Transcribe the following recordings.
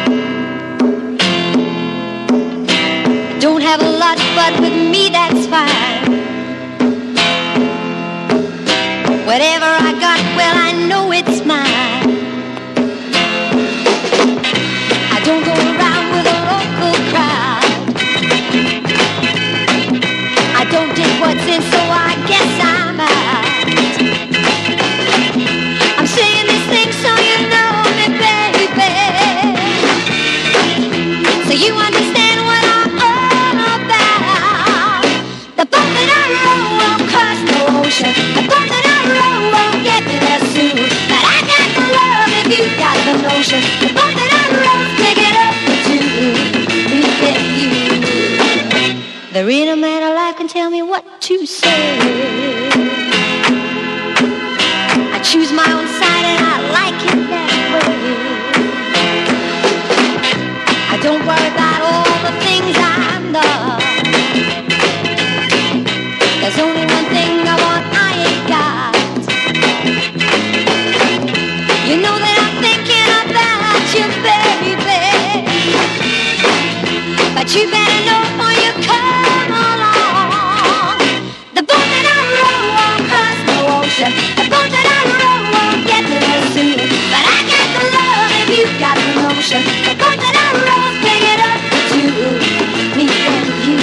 Don't have a lot, but with me that's fine. Whatever I got, well, I know it's mine. I don't go around with a local crowd. I don't dig what's in, so I guess I'm out. I'm saying these things so you know me, baby, so you understand what I'm all about. The boat that I row won't cross the ocean. The boat that I row won't get me there soon. But I got the love if you got the notion. The boat that I row, pick it up for two. Me and you. There ain't a man alive can tell me what to say. I choose my own side and I like it that way. I don't worry about all the things I'm not. There's only one thing I want, I ain't got. You know that I'm thinking about you, baby, but you better know before you come along. The boat that I row won't cross the ocean. The boat that I row won't get me there soon. But I got the love if you got the notion. The boat that I row, pick it up for two. Me and you.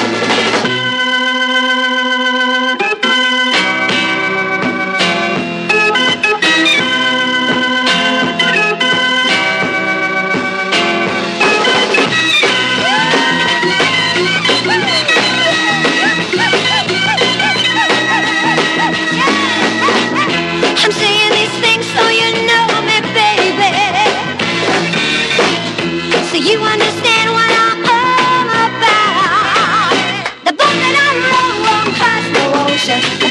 I'm saying these things so you know me, baby, so you understand what I'm all about. The boat that I row won't cross the ocean.